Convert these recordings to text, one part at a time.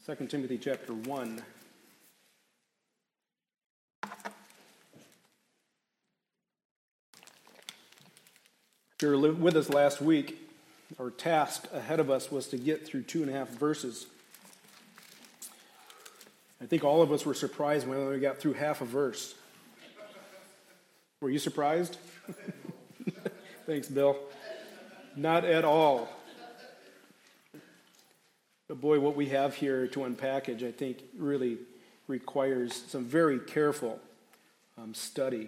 2 Timothy chapter 1. If you were with us last week, our task ahead of us was to get through 2.5 verses. I think all of us were surprised when we got through half a verse. Were you surprised? Thanks, Bill. Not at all. But boy, what we have here to unpackage, I think, really requires some very careful study.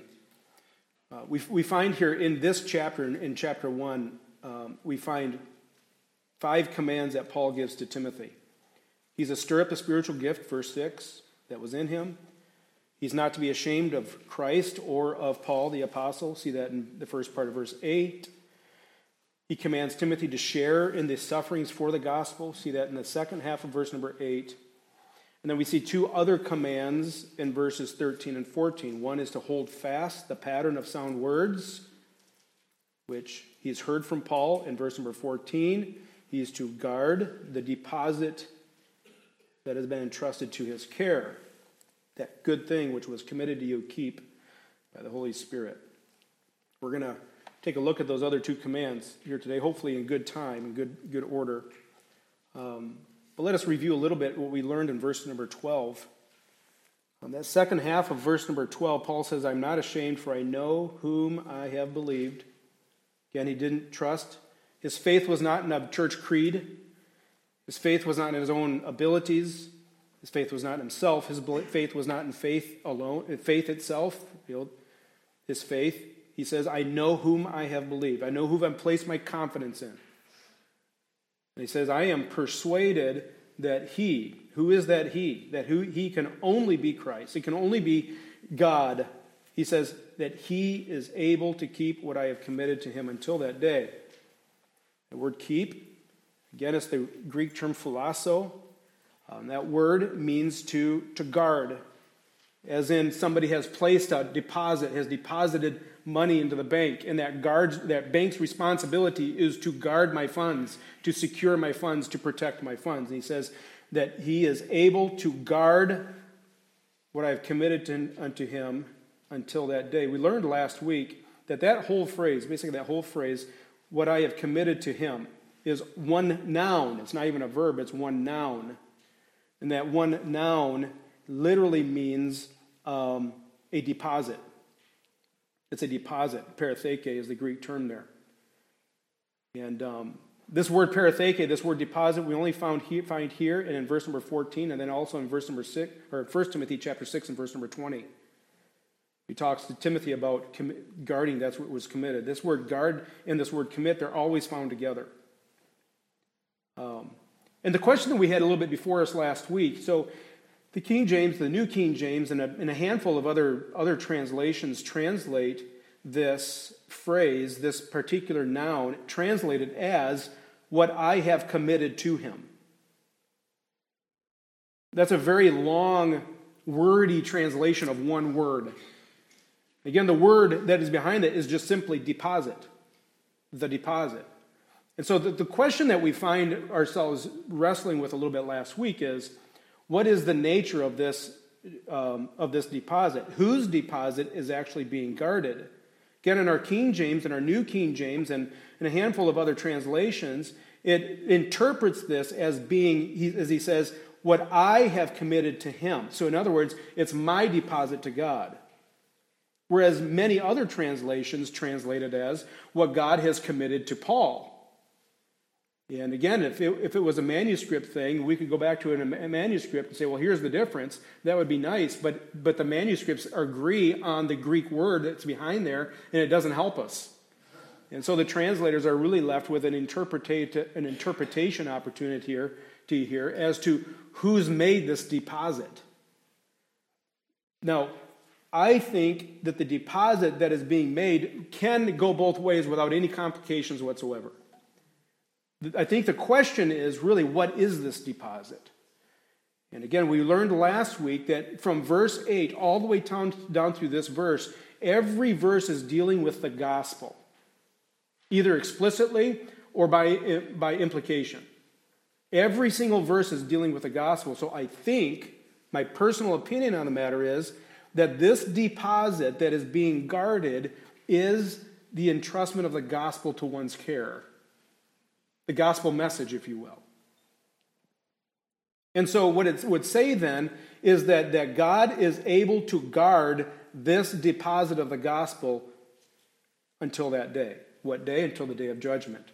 We find here in this chapter, in chapter 1, we find 5 commands that Paul gives to Timothy. He's to stir up the spiritual gift, verse 6, that was in him. He's not to be ashamed of Christ or of Paul the apostle. See that in the first part of verse 8. He commands Timothy to share in the sufferings for the gospel. See that in the second half of verse number 8. And then we see 2 other commands in verses 13 and 14. One is to hold fast the pattern of sound words, which he has heard from Paul in verse number 14. He is to guard the deposit that has been entrusted to his care. That good thing which was committed to you, keep by the Holy Spirit. We're going to take a look at those other 2 commands here today, hopefully in good time, in good order. But let us review a little bit what we learned in verse number 12. On that second half of verse number 12, Paul says, I'm not ashamed, for I know whom I have believed. Again, he didn't trust. His faith was not in a church creed. His faith was not in his own abilities. His faith was not in himself. His faith was not in faith alone, in faith itself. His faith, he says, I know whom I have believed. I know whom I've placed my confidence in. And he says, I am persuaded that he, who is that he? That he can only be Christ. He can only be God. He says that he is able to keep what I have committed to him until that day. The word keep, again, it's the Greek term philasso. That word means to guard. As in somebody has placed a deposit, has deposited money into the bank, and that bank's responsibility is to guard my funds, to secure my funds, to protect my funds. And he says that he is able to guard what I have committed unto him until that day. We learned last week that whole phrase, basically that whole phrase, what I have committed to him, is one noun. It's not even a verb, it's one noun. And that one noun literally means a deposit. It's a deposit. Paratheke is the Greek term there. And this word paratheke, this word deposit, we only find here and in verse number 14, and then also in verse number 6, or 1 Timothy chapter 6 and verse number 20. He talks to Timothy about guarding, that's what was committed. This word guard and this word commit, they're always found together. And the question that we had a little bit before us last week, so the King James, the New King James, and a handful of other translations translate this phrase, this particular noun, translated as what I have committed to him. That's a very long, wordy translation of one word. Again, the word that is behind it is just simply deposit, the deposit. And so the question that we find ourselves wrestling with a little bit last week is, what is the nature of this deposit? Whose deposit is actually being guarded? Again, in our King James and our New King James and in a handful of other translations, it interprets this as being, as he says, what I have committed to him. So in other words, it's my deposit to God. Whereas many other translations translate it as what God has committed to Paul. And again, if it was a manuscript thing, we could go back to a manuscript and say, well, here's the difference. That would be nice, but the manuscripts agree on the Greek word that's behind there, and it doesn't help us. And so the translators are really left with an interpretation opportunity here as to who's made this deposit. Now, I think that the deposit that is being made can go both ways without any complications whatsoever. I think the question is really, what is this deposit? And again, we learned last week that from verse 8 all the way down through this verse, every verse is dealing with the gospel, either explicitly or by implication. Every single verse is dealing with the gospel. So I think, my personal opinion on the matter is, that this deposit that is being guarded is the entrustment of the gospel to one's care. The gospel message, if you will. And so what it would say then is that God is able to guard this deposit of the gospel until that day. What day? Until the day of judgment.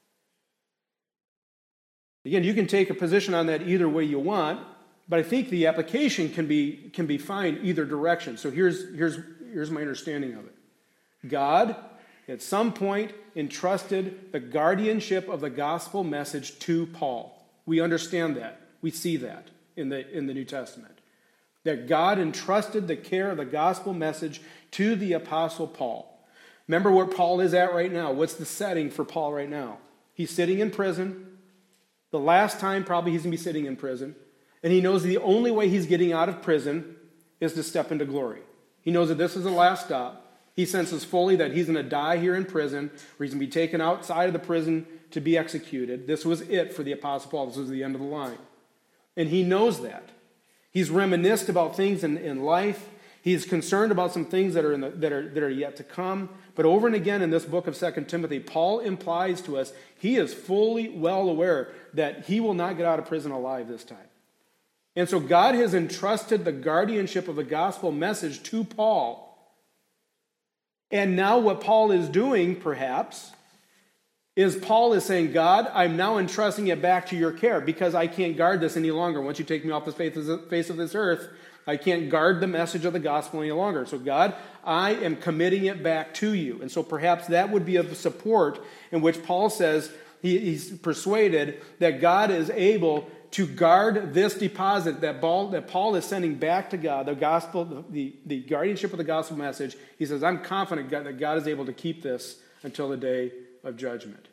Again, you can take a position on that either way you want, but I think the application can be fine either direction. So here's my understanding of it. God, at some point, entrusted the guardianship of the gospel message to Paul. We understand that. We see that in the New Testament. That God entrusted the care of the gospel message to the Apostle Paul. Remember where Paul is at right now. What's the setting for Paul right now? He's sitting in prison. The last time probably he's going to be sitting in prison. And he knows the only way he's getting out of prison is to step into glory. He knows that this is the last stop. He senses fully that he's going to die here in prison, or he's going to be taken outside of the prison to be executed. This was it for the Apostle Paul. This was the end of the line. And he knows that. He's reminisced about things in life. He's concerned about some things that are yet to come. But over and again in this book of 2 Timothy, Paul implies to us he is fully well aware that he will not get out of prison alive this time. And so God has entrusted the guardianship of the gospel message to Paul. And now what Paul is doing, perhaps, is Paul is saying, God, I'm now entrusting it back to your care because I can't guard this any longer. Once you take me off the face of this earth, I can't guard the message of the gospel any longer. So God, I am committing it back to you. And so perhaps that would be of support in which Paul says he's persuaded that God is able to guard this deposit that Paul is sending back to God, the gospel, the guardianship of the gospel message. He says, I'm confident that God is able to keep this until the day of judgment.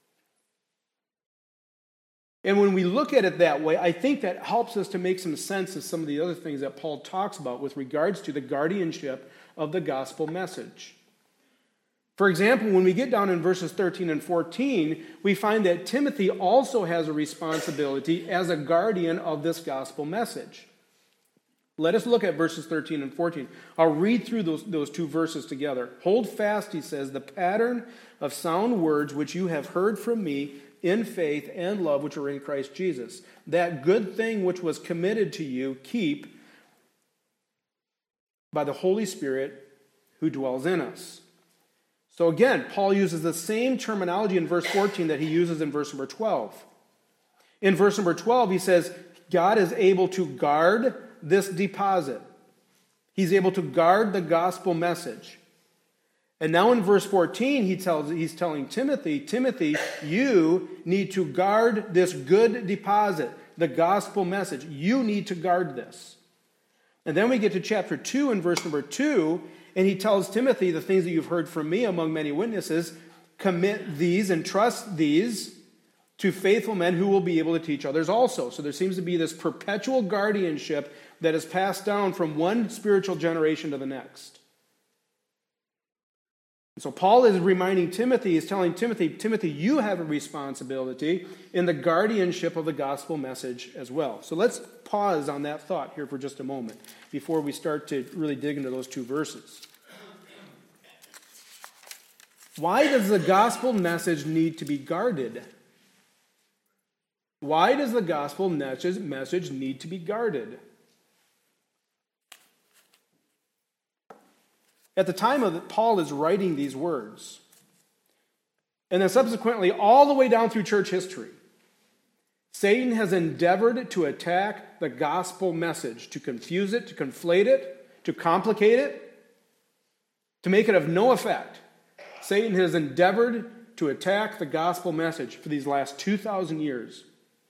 And when we look at it that way, I think that helps us to make some sense of some of the other things that Paul talks about with regards to the guardianship of the gospel message. For example, when we get down in verses 13 and 14, we find that Timothy also has a responsibility as a guardian of this gospel message. Let us look at verses 13 and 14. I'll read through those two verses together. Hold fast, he says, the pattern of sound words which you have heard from me in faith and love which are in Christ Jesus. That good thing which was committed to you, keep by the Holy Spirit who dwells in us. So again, Paul uses the same terminology in verse 14 that he uses in verse number 12. In verse number 12, he says, God is able to guard this deposit. He's able to guard the gospel message. And now in verse 14, he's telling Timothy, you need to guard this good deposit, the gospel message. You need to guard this. And then we get to chapter 2 and verse number 2, and he tells Timothy, the things that you've heard from me among many witnesses, commit these and trust these to faithful men who will be able to teach others also. So there seems to be this perpetual guardianship that is passed down from one spiritual generation to the next. And so Paul is reminding Timothy, he's telling Timothy, you have a responsibility in the guardianship of the gospel message as well. So let's pause on that thought here for just a moment before we start to really dig into those two verses. Why does the gospel message need to be guarded? Why does the gospel message need to be guarded? At the time of Paul is writing these words, and then subsequently all the way down through church history, Satan has endeavored to attack the gospel message, to confuse it, to conflate it, to complicate it, to make it of no effect. Satan has endeavored to attack the gospel message for these last 2,000 years.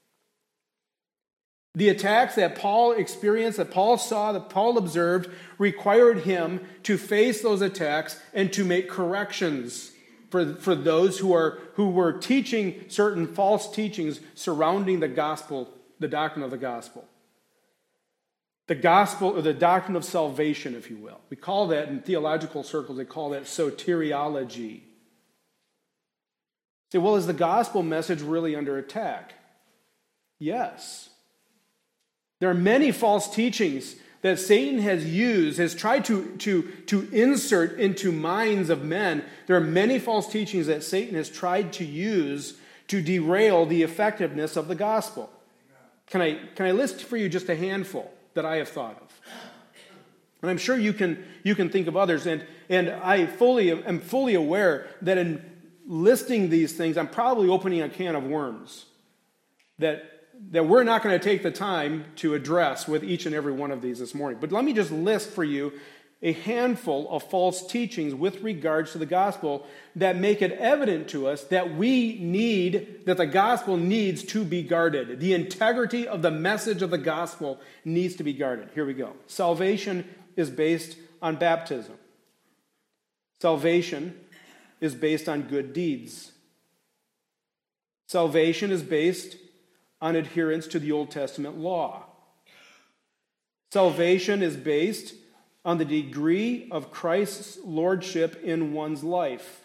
The attacks that Paul experienced, that Paul saw, that Paul observed, required him to face those attacks and to make corrections for those who were teaching certain false teachings surrounding the gospel, the doctrine of the gospel. The gospel, or the doctrine of salvation, if you will. We call that, in theological circles, they call that soteriology. Say, well, is the gospel message really under attack? Yes. There are many false teachings that Satan has tried to insert into minds of men. There are many false teachings that Satan has tried to use to derail the effectiveness of the gospel. Can I list for you just a handful that I have thought of? And I'm sure you can think of others. And I am fully aware that in listing these things, I'm probably opening a can of worms that we're not going to take the time to address with each and every one of these this morning. But let me just list for you a handful of false teachings with regards to the gospel that make it evident to us that that the gospel needs to be guarded. The integrity of the message of the gospel needs to be guarded. Here we go. Salvation is based on baptism. Salvation is based on good deeds. Salvation is based on adherence to the Old Testament law. Salvation is based on the degree of Christ's lordship in one's life.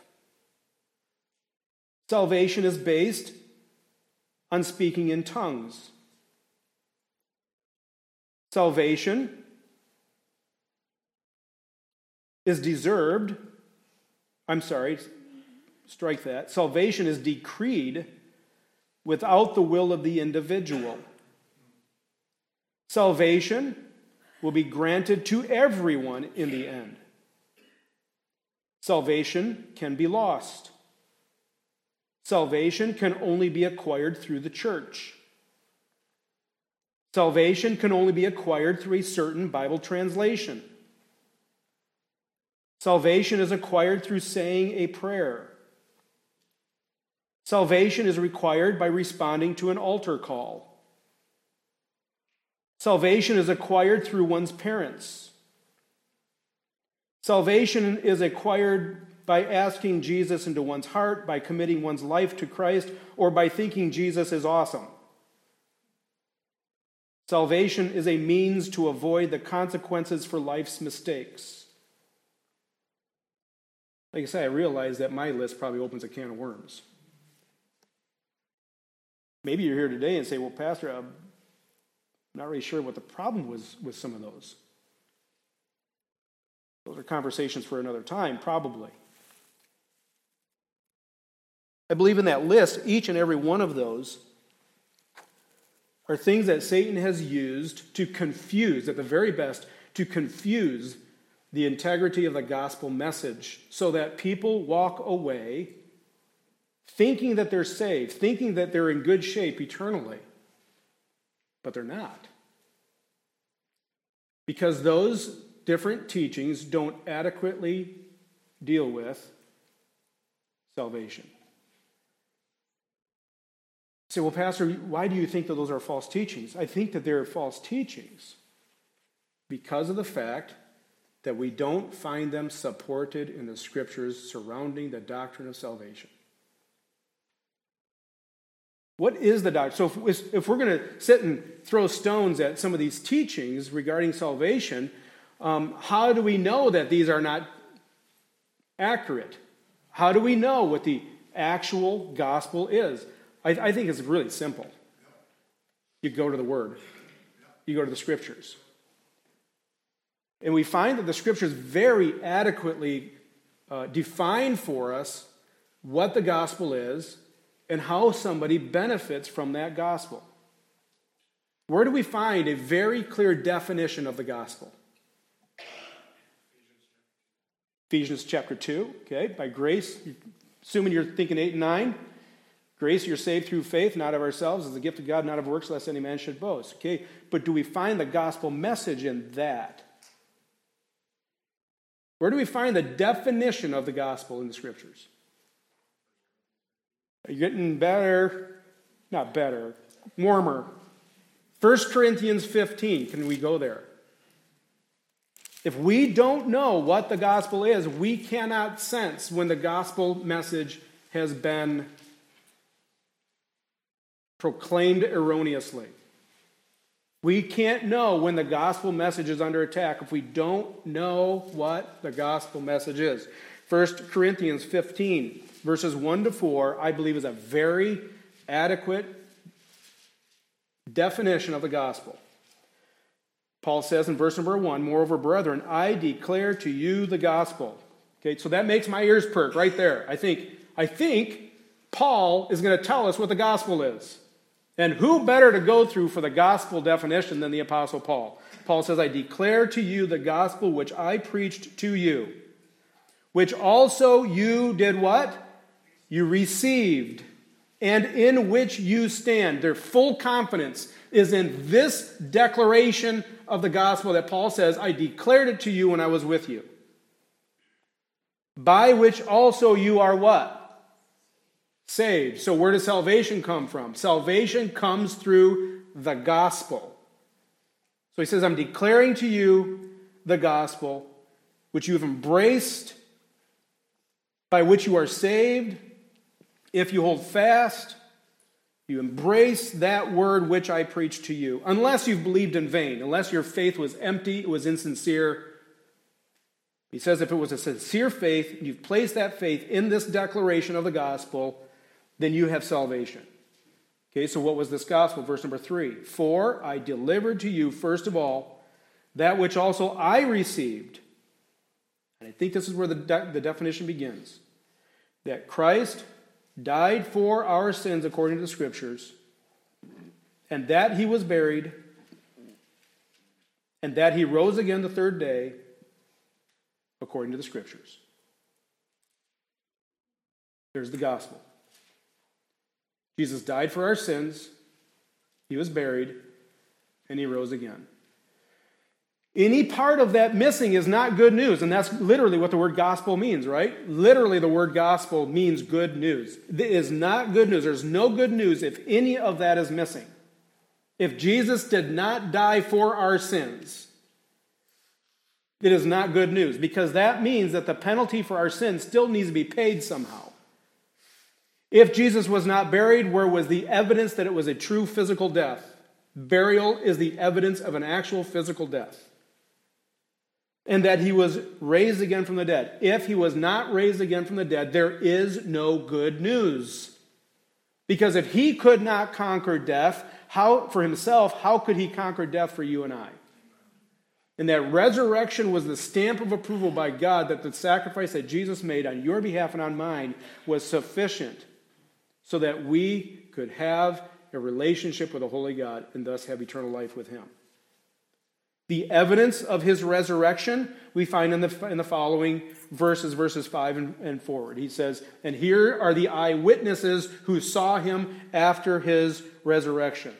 Salvation is based on speaking in tongues. Salvation is Salvation is decreed without the will of the individual. Salvation will be granted to everyone in the end. Salvation can be lost. Salvation can only be acquired through the church. Salvation can only be acquired through a certain Bible translation. Salvation is acquired through saying a prayer. Salvation is required by responding to an altar call. Salvation is acquired through one's parents. Salvation is acquired by asking Jesus into one's heart, by committing one's life to Christ, or by thinking Jesus is awesome. Salvation is a means to avoid the consequences for life's mistakes. Like I say, I realize that my list probably opens a can of worms. Maybe you're here today and say, well, Pastor, I'm not really sure what the problem was with some of those. Those are conversations for another time, probably. I believe in that list, each and every one of those are things that Satan has used to confuse, at the very best, to confuse the integrity of the gospel message so that people walk away thinking that they're saved, thinking that they're in good shape eternally. But they're not. Because those different teachings don't adequately deal with salvation. You say, well, Pastor, why do you think that those are false teachings? I think that they're false teachings because of the fact that we don't find them supported in the scriptures surrounding the doctrine of salvation. What is the doctrine? So if we're going to sit and throw stones at some of these teachings regarding salvation, how do we know that these are not accurate? How do we know what the actual gospel is? I think it's really simple. You go to the Word. You go to the Scriptures. And we find that the Scriptures very adequately define for us what the gospel is and how somebody benefits from that gospel. Where do we find a very clear definition of the gospel? Ephesians chapter 2, okay, by grace, assuming you're thinking 8 and 9, grace, you're saved through faith, not of ourselves, as a gift of God, not of works, lest any man should boast. Okay, but do we find the gospel message in that? Where do we find the definition of the gospel in the scriptures? Are you getting better? Not better. Warmer. 1 Corinthians 15. Can we go there? If we don't know what the gospel is, we cannot sense when the gospel message has been proclaimed erroneously. We can't know when the gospel message is under attack if we don't know what the gospel message is. 1 Corinthians 15, verses 1 to 4, I believe is a very adequate definition of the gospel. Paul says in verse number 1, moreover, brethren, I declare to you the gospel. Okay, so that makes my ears perk right there. I think Paul is going to tell us what the gospel is. And who better to go through for the gospel definition than the Apostle Paul? Paul says, I declare to you the gospel which I preached to you, which also you did what? You received, and in which you stand. Their full confidence is in this declaration of the gospel that Paul says, I declared it to you when I was with you. By which also you are what? Saved. So where does salvation come from? Salvation comes through the gospel. So he says, I'm declaring to you the gospel, which you have embraced, by which you are saved. If you hold fast, you embrace that word which I preached to you. Unless you've believed in vain, unless your faith was empty, it was insincere. He says if it was a sincere faith, you've placed that faith in this declaration of the gospel, then you have salvation. Okay, so what was this gospel? Verse number 3. For I delivered to you, first of all, that which also I received. And I think this is where the definition begins. That Christ died for our sins according to the Scriptures, and that he was buried, and that he rose again the third day according to the Scriptures. There's the gospel. Jesus died for our sins, he was buried, and he rose again. Any part of that missing is not good news, and that's literally what the word gospel means, right? Literally, the word gospel means good news. It is not good news. There's no good news if any of that is missing. If Jesus did not die for our sins, it is not good news, because that means that the penalty for our sins still needs to be paid somehow. If Jesus was not buried, where was the evidence that it was a true physical death? Burial is the evidence of an actual physical death. And that he was raised again from the dead. If he was not raised again from the dead, there is no good news. Because if he could not conquer death for himself, how could he conquer death for you and I? And that resurrection was the stamp of approval by God that the sacrifice that Jesus made on your behalf and on mine was sufficient so that we could have a relationship with a holy God and thus have eternal life with him. The evidence of his resurrection we find in the following verses 5 and forward. He says, and here are the eyewitnesses who saw him after his resurrection.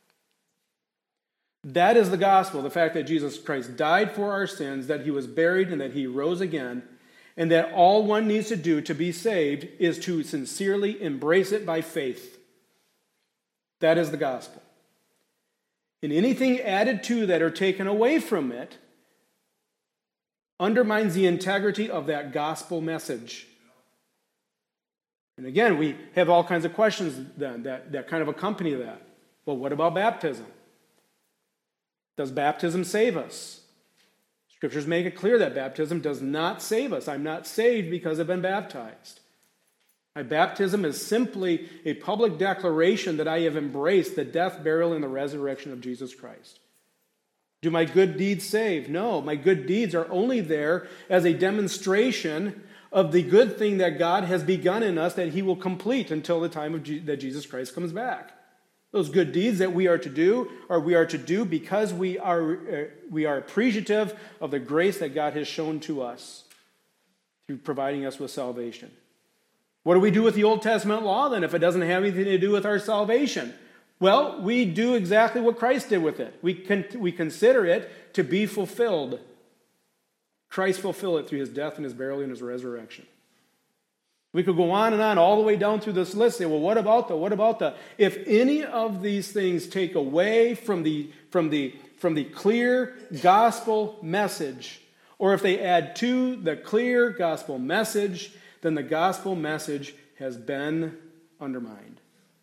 That is the gospel, the fact that Jesus Christ died for our sins, that he was buried, and that he rose again, and that all one needs to do to be saved is to sincerely embrace it by faith. That is the gospel. And anything added to that or taken away from it undermines the integrity of that gospel message. And again, we have all kinds of questions then that kind of accompany that. Well, what about baptism? Does baptism save us? Scriptures make it clear that baptism does not save us. I'm not saved because I've been baptized. My baptism is simply a public declaration that I have embraced the death, burial, and the resurrection of Jesus Christ. Do my good deeds save? No, my good deeds are only there as a demonstration of the good thing that God has begun in us that he will complete until the time that Jesus Christ comes back. Those good deeds that we are to do because we are appreciative of the grace that God has shown to us through providing us with salvation. What do we do with the Old Testament law then if it doesn't have anything to do with our salvation? Well, we do exactly what Christ did with it. We consider it to be fulfilled. Christ fulfilled it through his death and his burial and his resurrection. We could go on and on all the way down through this list. Say, well, what about the? If any of these things take away from the clear gospel message, or if they add to the clear gospel message, then the gospel message has been undermined.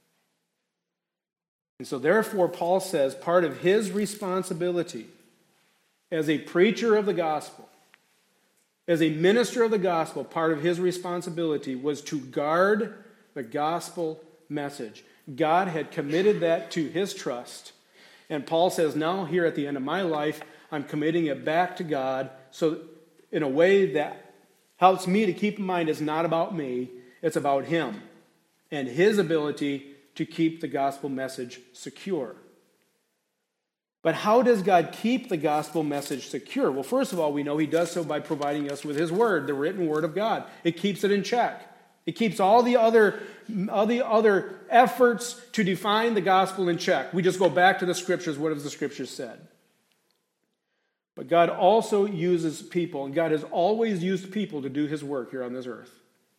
And so therefore, Paul says part of his responsibility as a preacher of the gospel, as a minister of the gospel, part of his responsibility was to guard the gospel message. God had committed that to his trust, And Paul says, now here at the end of my life, I'm committing it back to God, so in a way that helps me to keep in mind it's not about me, it's about him and his ability to keep the gospel message secure. But how does God keep the gospel message secure? Well, first of all, we know he does so by providing us with his word, the written word of God. It keeps it in check. It keeps all the other efforts to define the gospel in check. We just go back to the scriptures. What have the scriptures said? But God also uses people, and God has always used people to do his work here on this earth.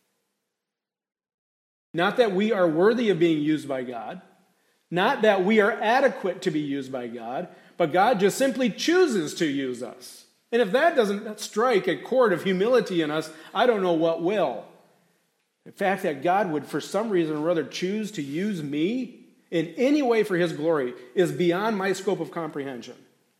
Not that we are worthy of being used by God, not that we are adequate to be used by God, but God just simply chooses to use us. And if that doesn't strike a chord of humility in us, I don't know what will. The fact that God would, for some reason or other, choose to use me in any way for his glory is beyond my scope of comprehension.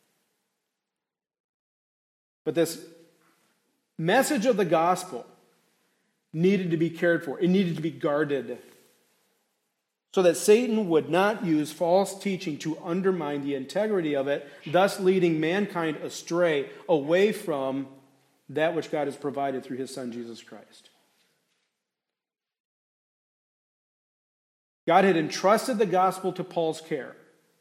But this message of the gospel needed to be cared for. It needed to be guarded so that Satan would not use false teaching to undermine the integrity of it, thus leading mankind astray away from that which God has provided through his Son, Jesus Christ. God had entrusted the gospel to Paul's care.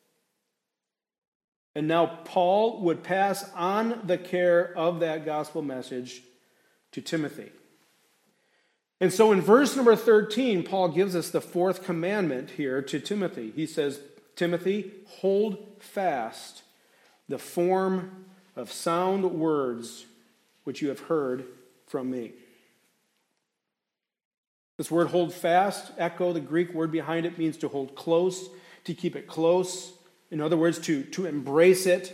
And now Paul would pass on the care of that gospel message to Timothy. And so in verse number 13, Paul gives us the fourth commandment here to Timothy. He says, Timothy, hold fast the form of sound words which you have heard from me. This word hold fast, echo, the Greek word behind it, means to hold close, to keep it close. In other words, to embrace it.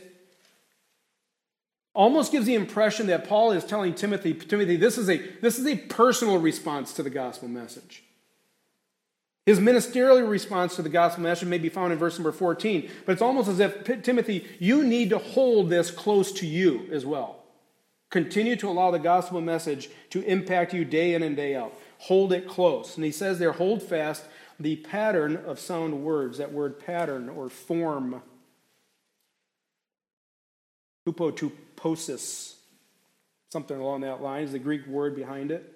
Almost gives the impression that Paul is telling Timothy, this is a personal response to the gospel message. His ministerial response to the gospel message may be found in verse number 14, but it's almost as if, Timothy, you need to hold this close to you as well. Continue to allow the gospel message to impact you day in and day out. Hold it close. And he says there, hold fast the pattern of sound words. That word pattern or form. Hupotuposis. Something along that line is the Greek word behind it.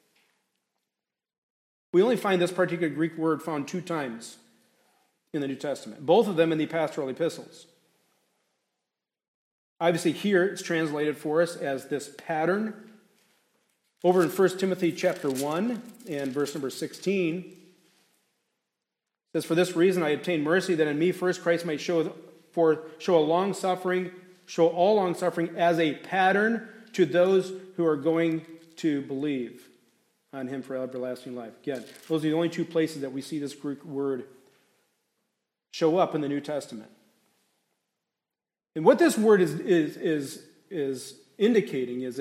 We only find this particular Greek word found 2 times in the New Testament. Both of them in the pastoral epistles. Obviously here it's translated for us as this pattern. Over in 1 Timothy chapter 1 and verse number 16, it says, for this reason I obtained mercy, that in me first Christ might show all long suffering as a pattern to those who are going to believe on him for everlasting life. Again, those are the only 2 places that we see this Greek word show up in the New Testament. And what this word is indicating is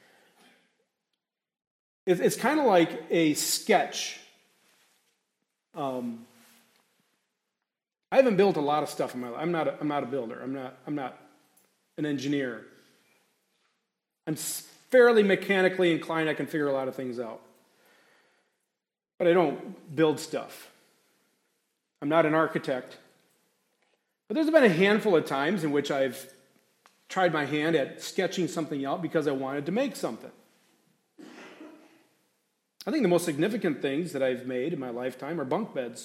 it's kind of like a sketch. I haven't built a lot of stuff in my life. I'm not a builder. I'm not an engineer. I'm fairly mechanically inclined. I can figure a lot of things out. But I don't build stuff. I'm not an architect. But there's been a handful of times in which I've tried my hand at sketching something out because I wanted to make something. I think the most significant things that I've made in my lifetime are bunk beds.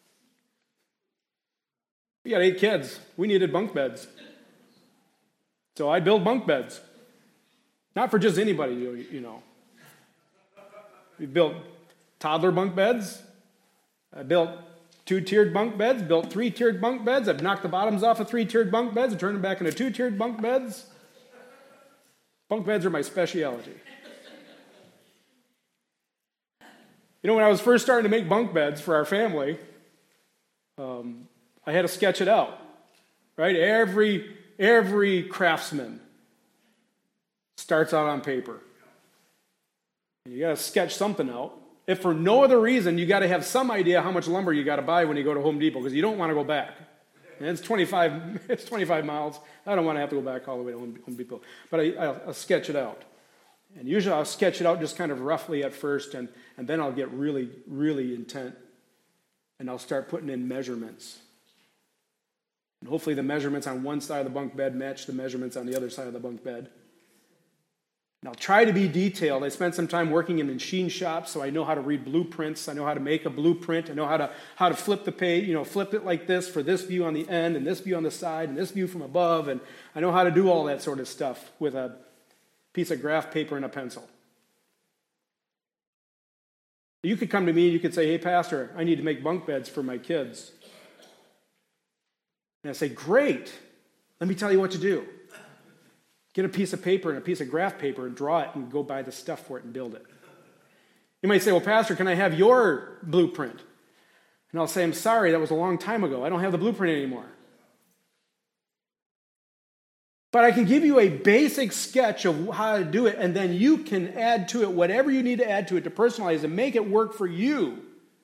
We got 8 kids. We needed bunk beds. So I built bunk beds. Not for just anybody, you know. We built toddler bunk beds. I built 2-tiered bunk beds, built 3-tiered bunk beds. I've knocked the bottoms off of 3-tiered bunk beds and turned them back into 2-tiered bunk beds. Bunk beds are my specialty. You know, when I was first starting to make bunk beds for our family, I had to sketch it out, right? Every craftsman starts out on paper. You got to sketch something out. If for no other reason, you got to have some idea how much lumber you got to buy when you go to Home Depot, because you don't want to go back. And it's 25 miles. I don't want to have to go back all the way to Home Depot. But I'll sketch it out. And usually I'll sketch it out just kind of roughly at first, and then I'll get really, really intent, and I'll start putting in measurements. And hopefully the measurements on one side of the bunk bed match the measurements on the other side of the bunk bed. And I'll try to be detailed. I spent some time working in machine shops, so I know how to read blueprints. I know how to make a blueprint. I know how to flip the page, flip it like this for this view on the end and this view on the side and this view from above. And I know how to do all that sort of stuff with a piece of graph paper and a pencil. You could come to me and you could say, hey, Pastor, I need to make bunk beds for my kids. And I say, great. Let me tell you what to do. Get a piece of paper and a piece of graph paper and draw it and go buy the stuff for it and build it. You might say, well, Pastor, can I have your blueprint? And I'll say, I'm sorry, that was a long time ago. I don't have the blueprint anymore. But I can give you a basic sketch of how to do it, and then you can add to it whatever you need to add to it to personalize and make it work for you.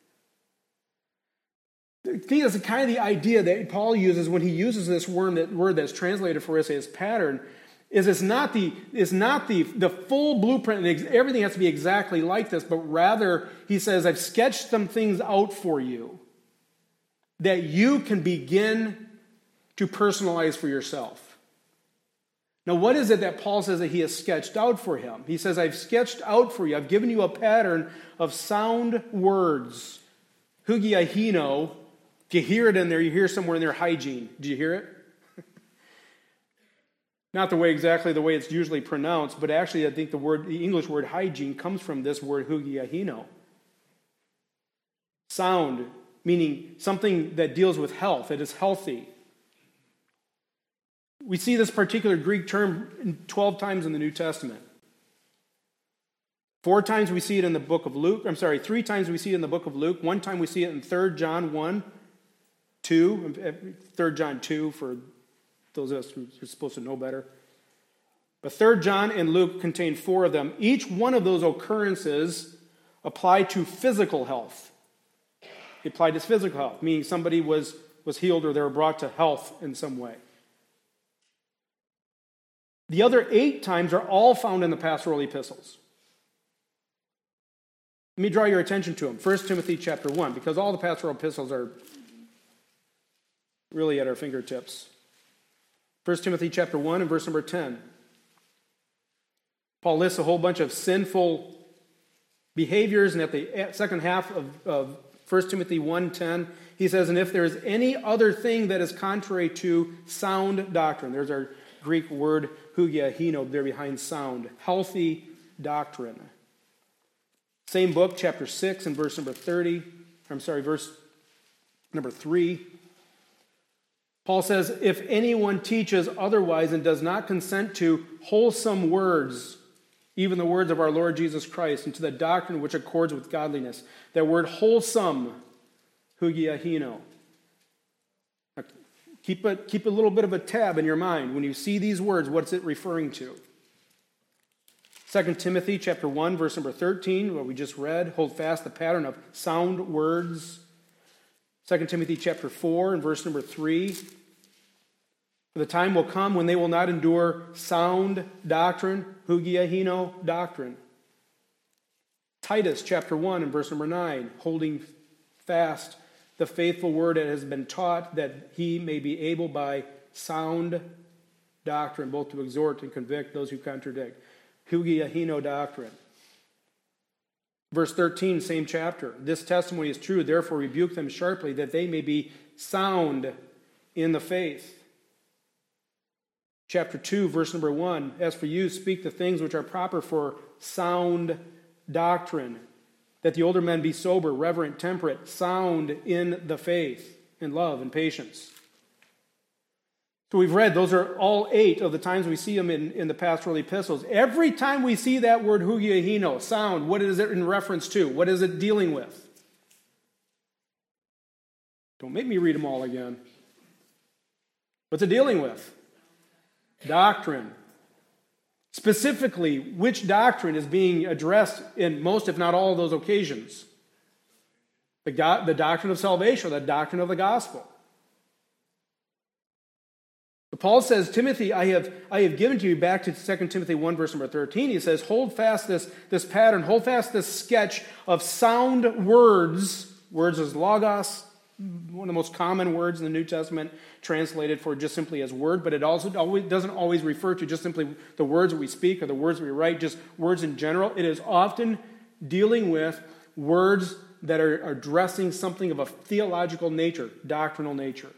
I think that's kind of the idea that Paul uses when he uses this word that's translated for us as pattern. It's not the full blueprint and everything has to be exactly like this, but rather he says, I've sketched some things out for you that you can begin to personalize for yourself. Now, what is it that Paul says that he has sketched out for him? He says, I've sketched out for you, I've given you a pattern of sound words. Hugiahino. If you hear it in there, you hear somewhere in there hygiene. Did you hear it? Not exactly the way it's usually pronounced, but actually I think the English word hygiene comes from this word hugiahino. Sound, meaning something that deals with health, that is healthy. We see this particular Greek term 12 times in the New Testament. 4 times we see it in the book of Luke. 3 times we see it in the book of Luke. 1 time we see it in 3 John 1, 2, 3 John 2 for those of us who are supposed to know better. But 3 John and Luke contain 4 of them. Each one of those occurrences apply to physical health. It applied to physical health, meaning somebody was healed or they were brought to health in some way. The other 8 times are all found in the pastoral epistles. Let me draw your attention to them. 1 Timothy chapter 1, because all the pastoral epistles are really at our fingertips. 1 Timothy chapter 1 and verse number 10. Paul lists a whole bunch of sinful behaviors, and at the second half of 1 Timothy 1:10, he says, and if there is any other thing that is contrary to sound doctrine, there's our Greek word hugiahino there behind sound, healthy doctrine. Same book, chapter 6 and verse number verse number 3. Paul says, if anyone teaches otherwise and does not consent to wholesome words, even the words of our Lord Jesus Christ, and to the doctrine which accords with godliness. That word wholesome, hugiahino. Now, keep a little bit of a tab in your mind. When you see these words, what's it referring to? 2 Timothy chapter 1, verse number 13, what we just read, hold fast the pattern of sound words. 2 Timothy chapter 4 and verse number 3. For the time will come when they will not endure sound doctrine, hugiahino doctrine. Titus chapter 1 and verse number 9, holding fast the faithful word that has been taught, that he may be able by sound doctrine both to exhort and convict those who contradict. Hugiahino doctrine. Verse 13, same chapter. This testimony is true, therefore rebuke them sharply, that they may be sound in the faith. Chapter 2, verse number 1, as for you, speak the things which are proper for sound doctrine, that the older men be sober, reverent, temperate, sound in the faith, in love and patience. So we've read, those are all 8 of the times we see them in the pastoral epistles. Every time we see that word hugiahino, sound, what is it in reference to? What is it dealing with? Don't make me read them all again. What's it dealing with? Doctrine. Specifically, which doctrine is being addressed in most, if not all, of those occasions? The doctrine of salvation, the doctrine of the gospel. But Paul says, Timothy, I have given to you, back to 2 Timothy 1, verse number 13, he says, hold fast this pattern, hold fast this sketch of sound words. Words is logos, one of the most common words in the New Testament, translated for just simply as word, but it also doesn't always refer to just simply the words that we speak or the words that we write, just words in general. It is often dealing with words that are addressing something of a theological nature, doctrinal nature.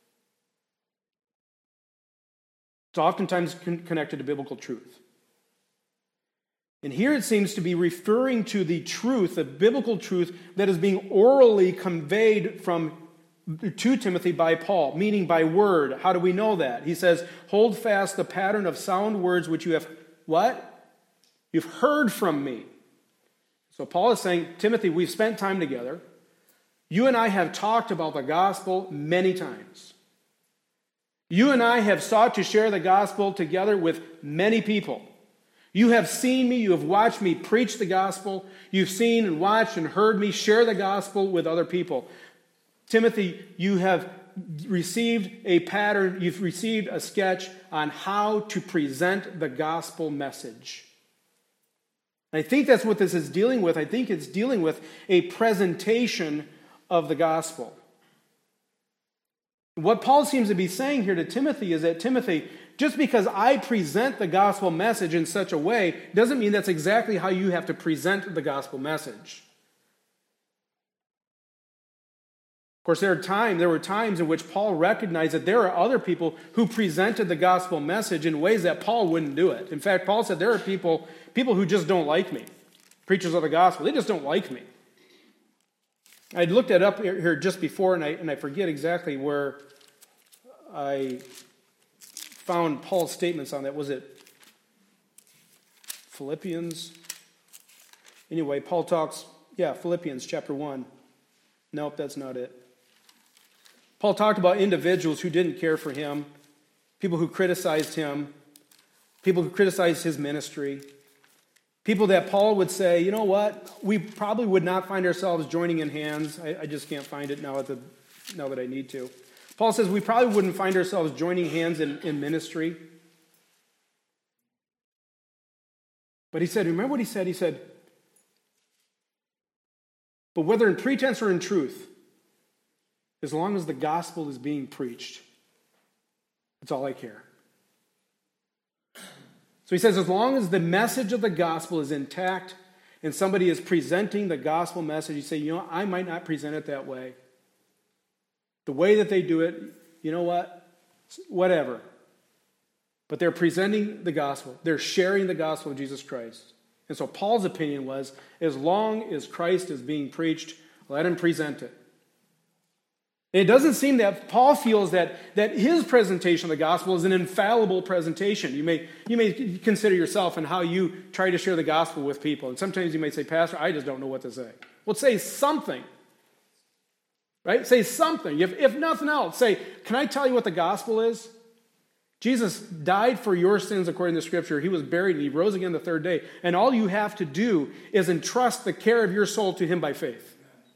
It's oftentimes connected to biblical truth. And here it seems to be referring to the truth, the biblical truth, that is being orally conveyed to Timothy by Paul, meaning by word. How do we know that? He says, hold fast the pattern of sound words which you have, what? You've heard from me. So Paul is saying, Timothy, we've spent time together. You and I have talked about the gospel many times. You and I have sought to share the gospel together with many people. You have seen me, you have watched me preach the gospel. You've seen and watched and heard me share the gospel with other people. Timothy, you have received a pattern, you've received a sketch on how to present the gospel message. I think that's what this is dealing with. I think it's dealing with a presentation of the gospel. What Paul seems to be saying here to Timothy is that, Timothy, just because I present the gospel message in such a way doesn't mean that's exactly how you have to present the gospel message. Of course, there were times in which Paul recognized that there are other people who presented the gospel message in ways that Paul wouldn't do it. In fact, Paul said there are people who just don't like me. Preachers of the gospel, they just don't like me. I looked that up here just before, and I forget exactly where I found Paul's statements on that. Was it Philippians? Anyway, Paul talks, Philippians chapter 1. Nope, that's not it. Paul talked about individuals who didn't care for him, people who criticized him, people who criticized his ministry, people that Paul would say, you know what, we probably would not find ourselves joining in hands. I just can't find it now that I need to. Paul says we probably wouldn't find ourselves joining hands in ministry. But he said, remember what he said? He said, but whether in pretense or in truth, as long as the gospel is being preached, that's all I care. So he says, as long as the message of the gospel is intact and somebody is presenting the gospel message, you say, you know, I might not present it that way. The way that they do it, you know what? Whatever. But they're presenting the gospel. They're sharing the gospel of Jesus Christ. And so Paul's opinion was, as long as Christ is being preached, let him present it. It doesn't seem that Paul feels that his presentation of the gospel is an infallible presentation. You may consider yourself and how you try to share the gospel with people. And sometimes you may say, Pastor, I just don't know what to say. Well, say something. Right? Say something. If nothing else, say, can I tell you what the gospel is? Jesus died for your sins according to Scripture. He was buried and he rose again the third day. And all you have to do is entrust the care of your soul to him by faith.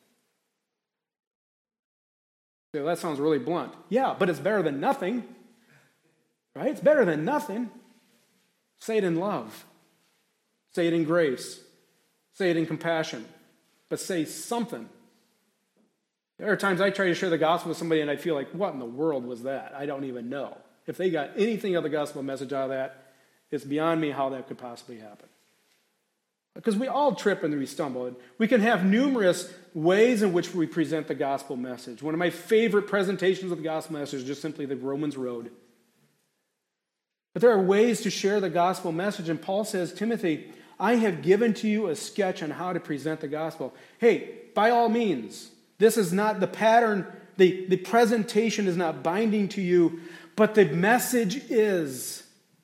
So that sounds really blunt. Yeah, but it's better than nothing. Right? It's better than nothing. Say it in love. Say it in grace. Say it in compassion. But say something. There are times I try to share the gospel with somebody and I feel like, what in the world was that? I don't even know. If they got anything of the gospel message out of that, it's beyond me how that could possibly happen. Because we all trip and we stumble. And we can have numerous ways in which we present the gospel message. One of my favorite presentations of the gospel message is just simply the Romans Road. But there are ways to share the gospel message. And Paul says, Timothy, I have given to you a sketch on how to present the gospel. Hey, by all means, this is not the pattern. The presentation is not binding to you, but the message is.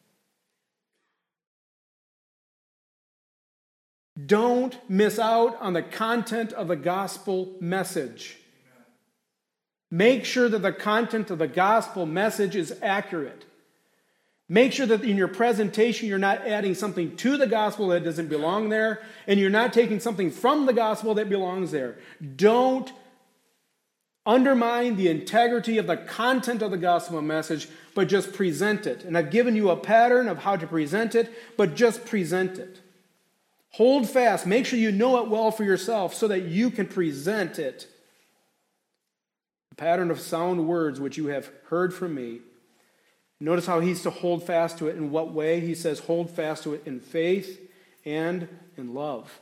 Don't miss out on the content of the gospel message. Make sure that the content of the gospel message is accurate. Make sure that in your presentation you're not adding something to the gospel that doesn't belong there, and you're not taking something from the gospel that belongs there. Don't undermine the integrity of the content of the gospel message, but just present it. And I've given you a pattern of how to present it, but just present it. Hold fast. Make sure you know it well for yourself so that you can present it. pattern of sound words which you have heard from me. Notice how he's to hold fast to it. In what way? He says, hold fast to it in faith and in love.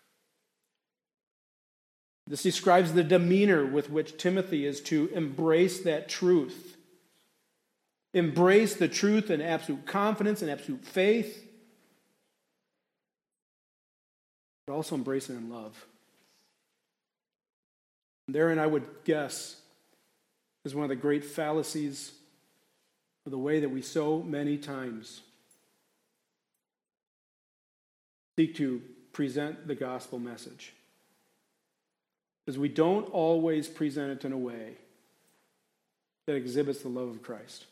This describes the demeanor with which Timothy is to embrace that truth. Embrace the truth in absolute confidence and absolute faith, but also embrace it in love. And therein, I would guess, is one of the great fallacies of the way that we so many times seek to present the gospel message. Because we don't always present it in a way that exhibits the love of Christ.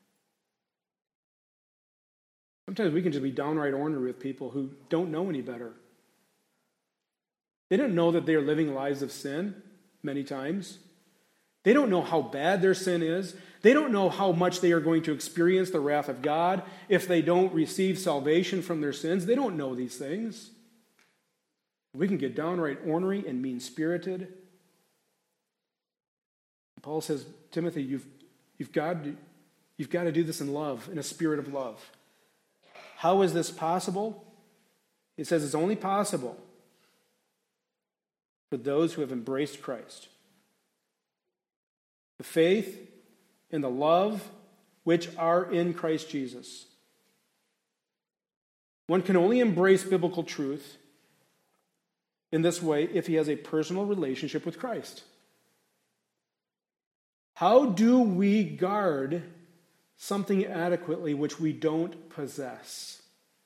Sometimes we can just be downright ornery with people who don't know any better. They don't know that they are living lives of sin many times. They don't know how bad their sin is. They don't know how much they are going to experience the wrath of God if they don't receive salvation from their sins. They don't know these things. We can get downright ornery and mean-spirited. Paul says, Timothy, you've got to do this in love, in a spirit of love. How is this possible? He says it's only possible for those who have embraced Christ. The faith and the love which are in Christ Jesus. One can only embrace biblical truth in this way if he has a personal relationship with Christ. How do we guard something adequately which we don't possess?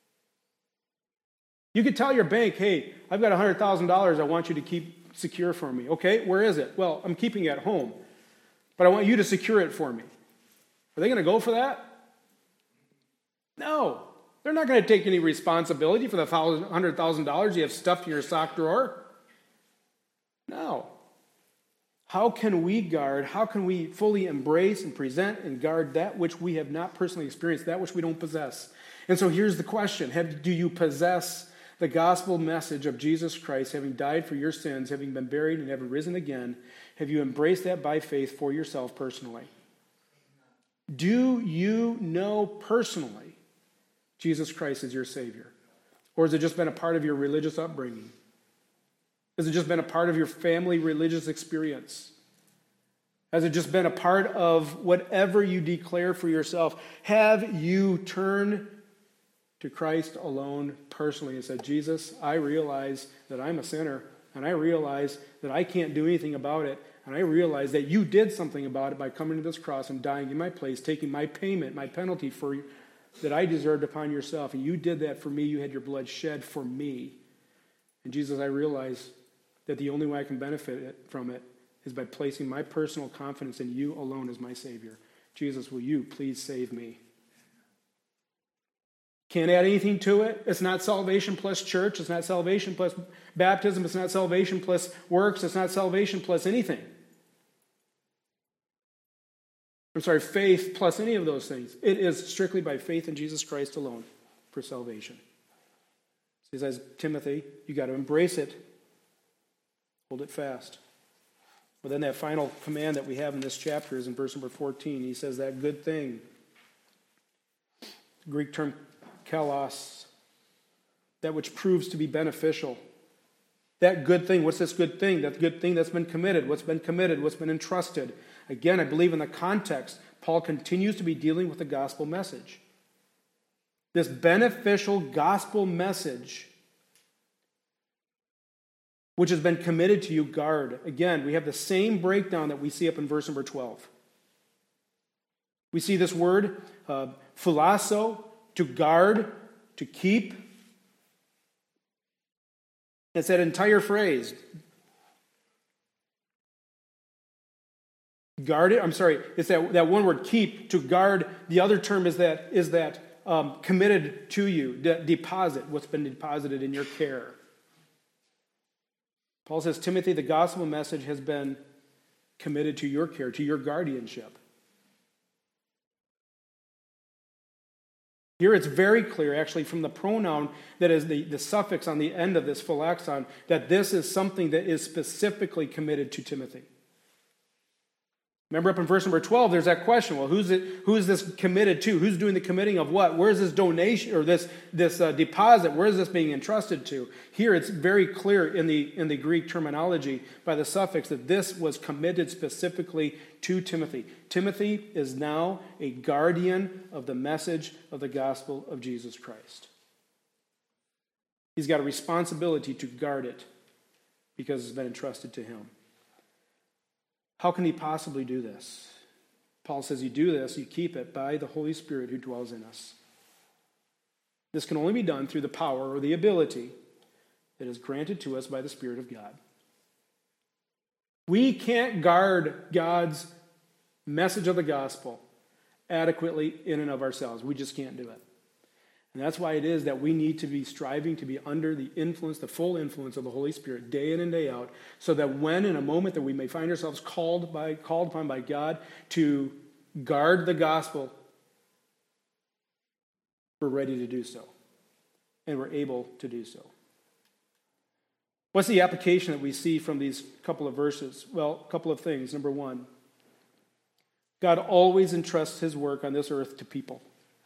You could tell your bank, hey, I've got $100,000 I want you to keep secure for me. Okay, where is it? Well, I'm keeping it at home, but I want you to secure it for me. Are they going to go for that? No. They're not going to take any responsibility for the $100,000 you have stuffed in your sock drawer. No. How can we guard, how can we fully embrace and present and guard that which we have not personally experienced, that which we don't possess? And so here's the question. Do you possess the gospel message of Jesus Christ, having died for your sins, having been buried and having risen again? Have you embraced that by faith for yourself personally? Do you know personally Jesus Christ is your Savior? Or has it just been a part of your religious upbringing? Has it just been a part of your family religious experience? Has it just been a part of whatever you declare for yourself? Have you turned to Christ alone personally and said, Jesus, I realize that I'm a sinner, and I realize that I can't do anything about it, and I realize that you did something about it by coming to this cross and dying in my place, taking my payment, my penalty for that I deserved upon yourself, and you did that for me. You had your blood shed for me. And Jesus, I realize that the only way I can benefit from it is by placing my personal confidence in you alone as my Savior. Jesus, will you please save me? Can't add anything to it. It's not salvation plus church. It's not salvation plus baptism. It's not salvation plus works. It's not salvation plus anything. Faith plus any of those things. It is strictly by faith in Jesus Christ alone for salvation. He says, Timothy, you got to embrace it. Hold it fast. Well, then that final command that we have in this chapter is in verse number 14. He says that good thing, Greek term kalos, that which proves to be beneficial. That good thing, what's this good thing? That good thing that's been committed. What's been committed? What's been entrusted? Again, I believe in the context, Paul continues to be dealing with the gospel message. This beneficial gospel message which has been committed to you, guard. Again, we have the same breakdown that we see up in verse number 12. We see this word, philasso, to guard, to keep. It's that entire phrase. Guard it. It's that one word, keep, to guard. The other term is that committed to you, deposit, what's been deposited in your care. Paul says, Timothy, the gospel message has been committed to your care, to your guardianship. Here it's very clear, actually, from the pronoun that is the suffix on the end of this philaxon, that this is something that is specifically committed to Timothy. Remember up in verse number 12, there's that question. Well, who is this committed to? Who's doing the committing of what? Where is this donation or this deposit? Where is this being entrusted to? Here it's very clear in the Greek terminology by the suffix that this was committed specifically to Timothy. Timothy is now a guardian of the message of the gospel of Jesus Christ. He's got a responsibility to guard it because it's been entrusted to him. How can he possibly do this? Paul says you do this, you keep it by the Holy Spirit who dwells in us. This can only be done through the power or the ability that is granted to us by the Spirit of God. We can't guard God's message of the gospel adequately in and of ourselves. We just can't do it. And that's why it is that we need to be striving to be under the influence, the full influence of the Holy Spirit day in and day out, so that when in a moment that we may find ourselves called upon by God to guard the gospel, we're ready to do so. And we're able to do so. What's the application that we see from these couple of verses? Well, a couple of things. Number one, God always entrusts his work on this earth to people.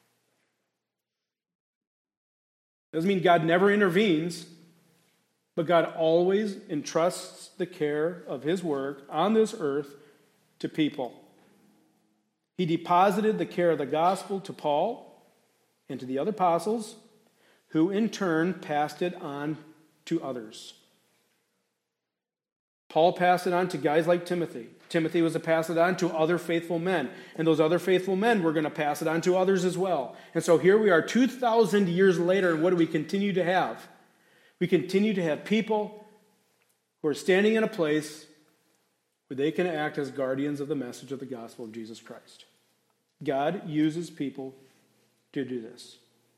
Doesn't mean God never intervenes, but God always entrusts the care of his work on this earth to people. He deposited the care of the gospel to Paul and to the other apostles, who in turn passed it on to others. Paul passed it on to guys like Timothy. Timothy was to pass it on to other faithful men. And those other faithful men were going to pass it on to others as well. And so here we are 2,000 years later, and what do we continue to have? We continue to have people who are standing in a place where they can act as guardians of the message of the gospel of Jesus Christ. God uses people to do this.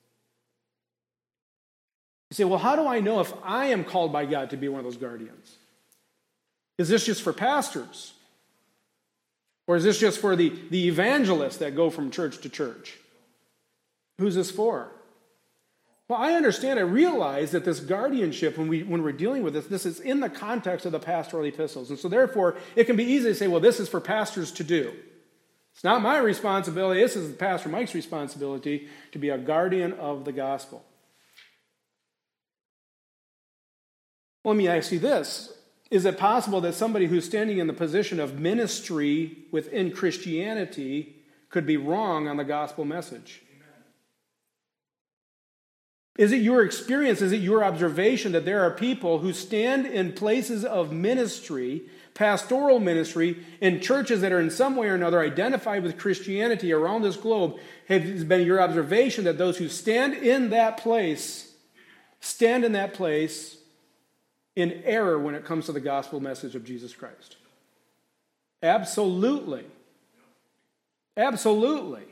You say, well, how do I know if I am called by God to be one of those guardians? Is this just for pastors? Or is this just for the evangelists that go from church to church? Who's this for? Well, I understand, I realize that this guardianship, when we're dealing with this is in the context of the pastoral epistles. And so therefore, it can be easy to say, well, this is for pastors to do. It's not my responsibility. This is Pastor Mike's responsibility to be a guardian of the gospel. Well, let me ask you this. Is it possible that somebody who's standing in the position of ministry within Christianity could be wrong on the gospel message? Amen. Is it your experience, is it your observation that there are people who stand in places of ministry, pastoral ministry, in churches that are in some way or another identified with Christianity around this globe? Has been your observation that those who stand in that place in error when it comes to the gospel message of Jesus Christ? Absolutely. Absolutely.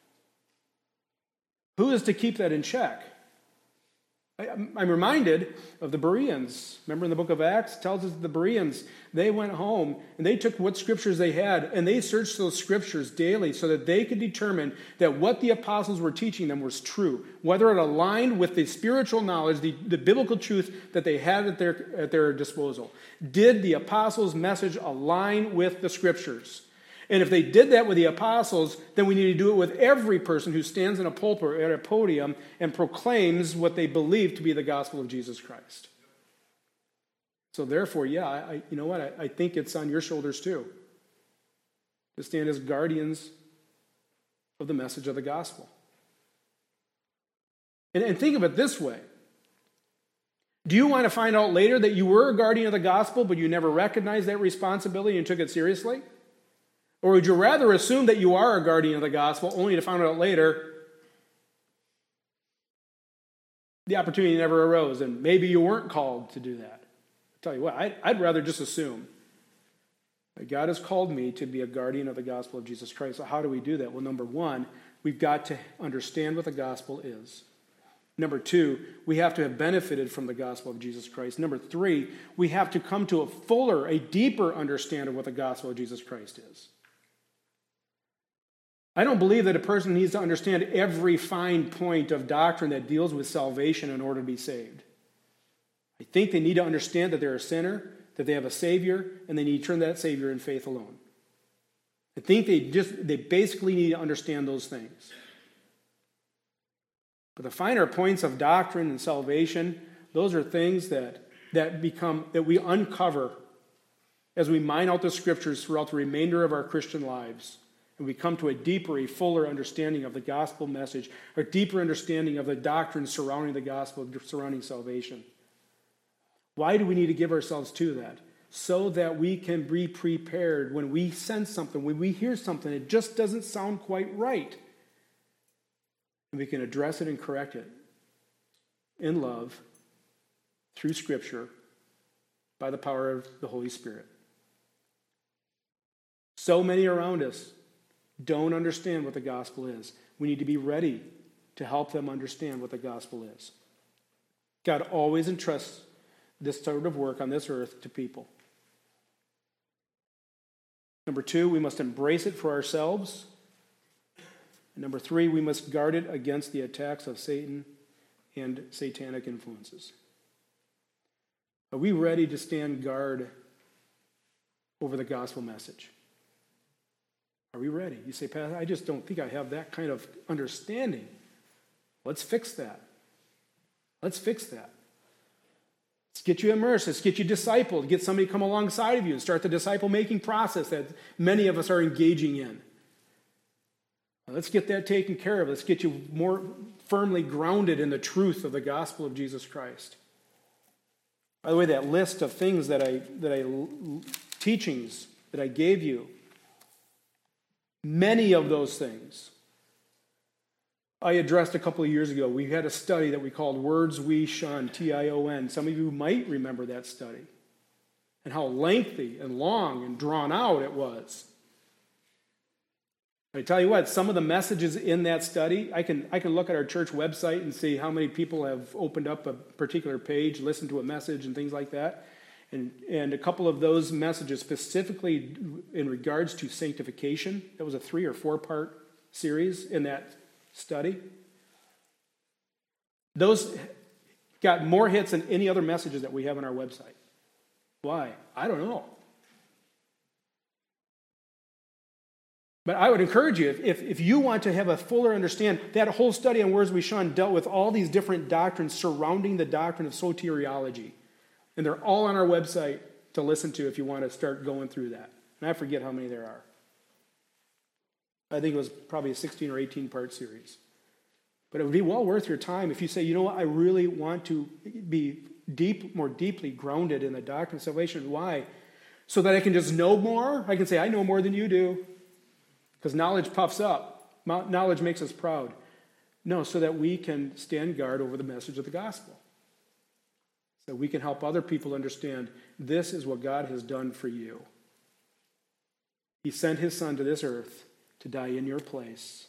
Who is to keep that in check? I'm reminded of the Bereans. Remember in the book of Acts, it tells us the Bereans, they went home and they took what scriptures they had and they searched those scriptures daily so that they could determine that what the apostles were teaching them was true, whether it aligned with the spiritual knowledge, the biblical truth that they had at their disposal. Did the apostles' message align with the scriptures? And if they did that with the apostles, then we need to do it with every person who stands in a pulpit or at a podium and proclaims what they believe to be the gospel of Jesus Christ. So therefore, I think it's on your shoulders too, to stand as guardians of the message of the gospel. And think of it this way. Do you want to find out later that you were a guardian of the gospel, but you never recognized that responsibility and took it seriously? Or would you rather assume that you are a guardian of the gospel only to find out later the opportunity never arose and maybe you weren't called to do that? I'll tell you what, I'd rather just assume that God has called me to be a guardian of the gospel of Jesus Christ. So how do we do that? Well, number one, we've got to understand what the gospel is. Number two, we have to have benefited from the gospel of Jesus Christ. Number three, we have to come to a deeper understanding of what the gospel of Jesus Christ is. I don't believe that a person needs to understand every fine point of doctrine that deals with salvation in order to be saved. I think they need to understand that they're a sinner, that they have a Savior, and they need to turn to that Savior in faith alone. I think they basically need to understand those things. But the finer points of doctrine and salvation, those are things that we uncover as we mine out the scriptures throughout the remainder of our Christian lives. And we come to a deeper, a fuller understanding of the gospel message, a deeper understanding of the doctrine surrounding the gospel, surrounding salvation. Why do we need to give ourselves to that? So that we can be prepared when we sense something, when we hear something, it just doesn't sound quite right. And we can address it and correct it in love, through Scripture, by the power of the Holy Spirit. So many around us don't understand what the gospel is. We need to be ready to help them understand what the gospel is. God always entrusts this sort of work on this earth to people. Number 2, we must embrace it for ourselves. And number 3, we must guard it against the attacks of Satan and satanic influences. Are we ready to stand guard over the gospel message? Are we ready? You say, Pastor, I just don't think I have that kind of understanding. Let's fix that. Let's fix that. Let's get you immersed. Let's get you discipled. Get somebody to come alongside of you and start the disciple-making process that many of us are engaging in. Let's get that taken care of. Let's get you more firmly grounded in the truth of the gospel of Jesus Christ. By the way, that list of things teachings that I gave you, many of those things I addressed a couple of years ago. We had a study that we called Words We Shun, T-I-O-N. Some of you might remember that study and how lengthy and long and drawn out it was. I tell you what, some of the messages in that study, I can look at our church website and see how many people have opened up a particular page, listened to a message and things like that. And a couple of those messages specifically in regards to sanctification, that was a 3 or 4 part series in that study. Those got more hits than any other messages that we have on our website. Why? I don't know. But I would encourage you, if you want to have a fuller understand, that whole study on Words We Shun dealt with all these different doctrines surrounding the doctrine of soteriology. And they're all on our website to listen to if you want to start going through that. And I forget how many there are. I think it was probably a 16 or 18 part series. But it would be well worth your time if you say, you know what, I really want to be more deeply grounded in the doctrine of salvation. Why? So that I can just know more. I can say, I know more than you do. Because knowledge puffs up. Knowledge makes us proud. No, so that we can stand guard over the message of the gospel. So we can help other people understand this is what God has done for you. He sent his son to this earth to die in your place,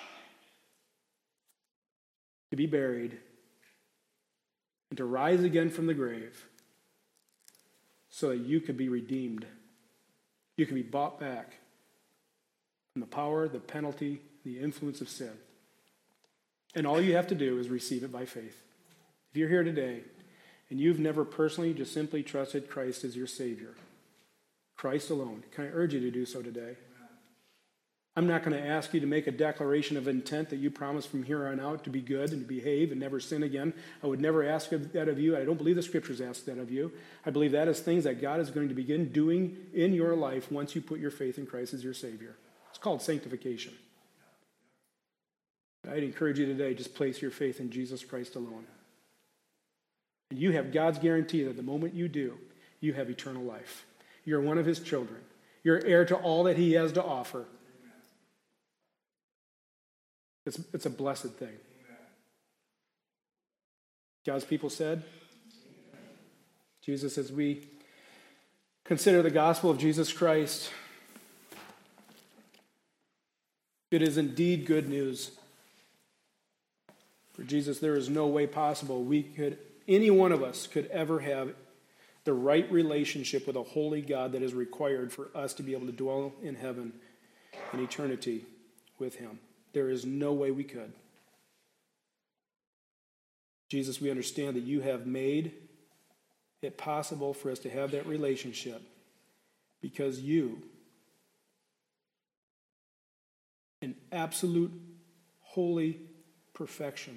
to be buried, and to rise again from the grave so that you could be redeemed. You can be bought back from the power, the penalty, the influence of sin. And all you have to do is receive it by faith. If you're here today and you've never personally just simply trusted Christ as your Savior, Christ alone, can I urge you to do so today? I'm not going to ask you to make a declaration of intent that you promise from here on out to be good and to behave and never sin again. I would never ask that of you. I don't believe the Scriptures ask that of you. I believe that is things that God is going to begin doing in your life once you put your faith in Christ as your Savior. It's called sanctification. I'd encourage you today, just place your faith in Jesus Christ alone. And you have God's guarantee that the moment you do, you have eternal life. You're one of his children. You're heir to all that he has to offer. It's a blessed thing. God's people said, Jesus, as we consider the gospel of Jesus Christ, it is indeed good news. For Jesus, there is no way possible any one of us could ever have the right relationship with a holy God that is required for us to be able to dwell in heaven in eternity with him. There is no way we could. Jesus, we understand that you have made it possible for us to have that relationship because you in absolute holy perfection.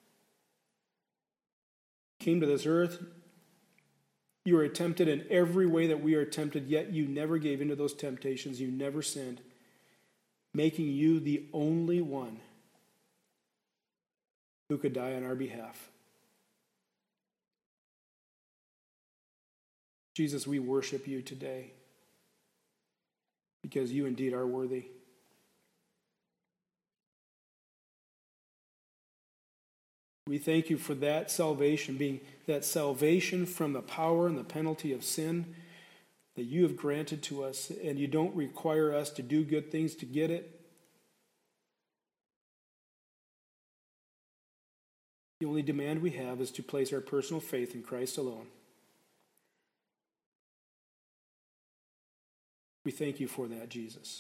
Came to this earth. You were tempted in every way that we are tempted, yet you never gave into those temptations. You never sinned, making you the only one who could die on our behalf. Jesus, we worship you today because you indeed are worthy. We thank you for that salvation, being that salvation from the power and the penalty of sin that you have granted to us, and you don't require us to do good things to get it. The only demand we have is to place our personal faith in Christ alone. We thank you for that, Jesus.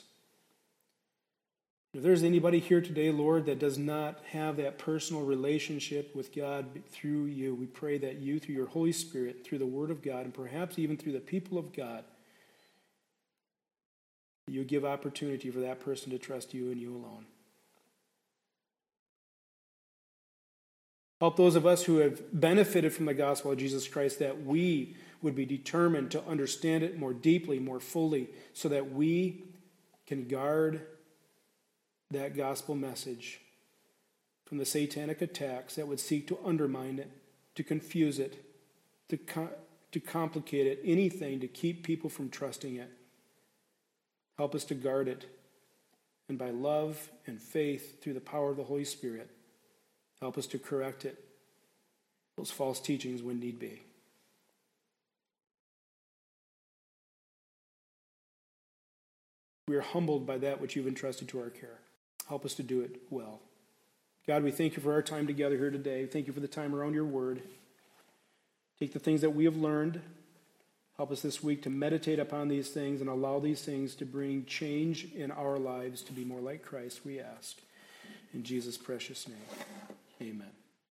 If there's anybody here today, Lord, that does not have that personal relationship with God through you, we pray that you, through your Holy Spirit, through the Word of God, and perhaps even through the people of God, you give opportunity for that person to trust you and you alone. Help those of us who have benefited from the gospel of Jesus Christ that we would be determined to understand it more deeply, more fully, so that we can guard that gospel message from the satanic attacks that would seek to undermine it, to confuse it, to complicate it, anything to keep people from trusting it. Help us to guard it. And by love and faith through the power of the Holy Spirit, help us to correct it, those false teachings when need be. We are humbled by that which you've entrusted to our care. Help us to do it well. God, we thank you for our time together here today. Thank you for the time around your word. Take the things that we have learned. Help us this week to meditate upon these things and allow these things to bring change in our lives to be more like Christ, we ask. In Jesus' precious name, amen.